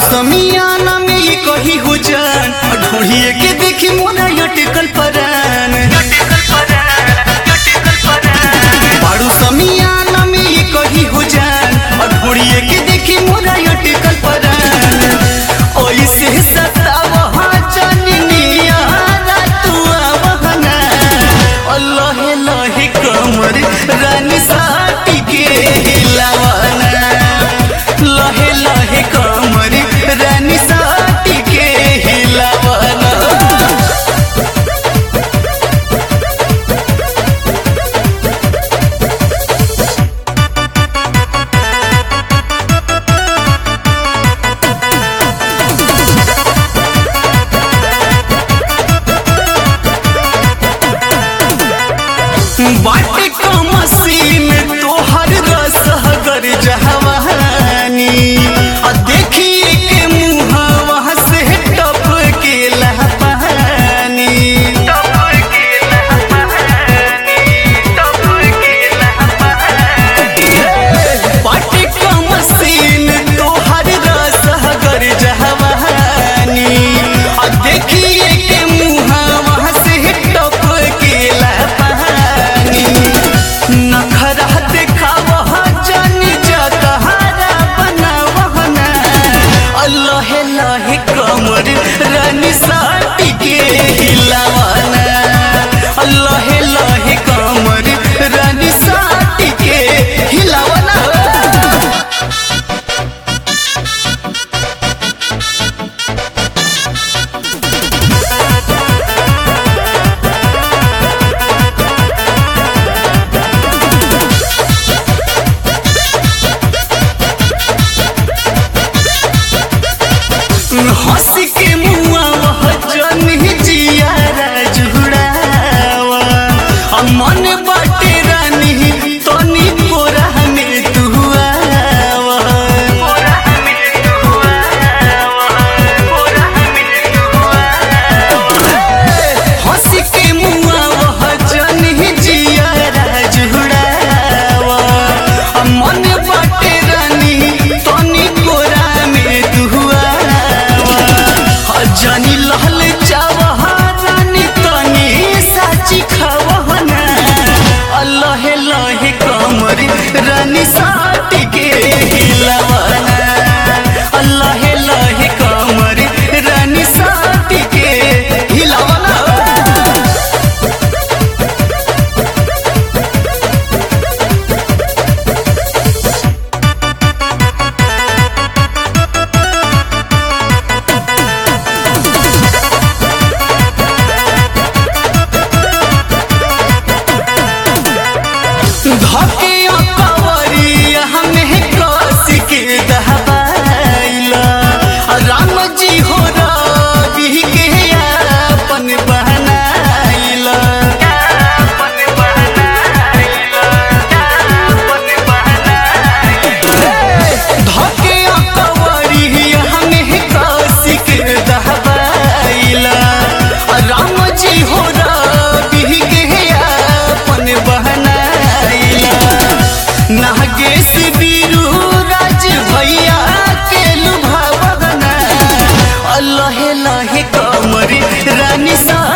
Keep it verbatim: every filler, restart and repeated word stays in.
समियाना में ये कही हो जान ढूंढिए के देखी मोना अटकल परान बारू समियाना में ये कही हो जान ढूंढिए के देखी मोना अटकल परान ऐसे सतावह जननिया तुआ बहना अल्लाह लहे कमर रानी साटी के हिलावना लहे लहे कमर रानी साटी के हिलावना। बाटे का मसीन तोहर रस गर जहवानी देखिए के मुहावा से टप के लहपानी बाटे का मसीन तोहर रस गर जहवानी देखिए के मुहावा से टप के लहपानी नखरा देखावह जन जगहरा बनावहना अल्लाह लहे कमर रानी साटी के हिलावना अल्लाह लहे कमर रानी साटी के हिलावना। हंसी के मुआ वह जन जियारा जुड़ावा मन बाटे रानी तनी कोरा में तुआवा हंसी के मुआ वह जन जियारा जुड़ावा मन बाटे रानी तनी कोरा में तुआवा जानी लहल चावह रानी तनी साची खावहना अल्लाह लहे कमर रानी साटी के हिलावना अल्लाह लहे कमर रानी साटी के हिलावना। धके कवरिया हमें कस के दहबाइला राम जी हो रवि के अपन बहनाइला धके कवरिया हमें कस के दहबाइला राम जी हो रवि के अपन बहना नागेश बीरू राज भैया के लुभावना अल्लाह लहे कमर रानी सा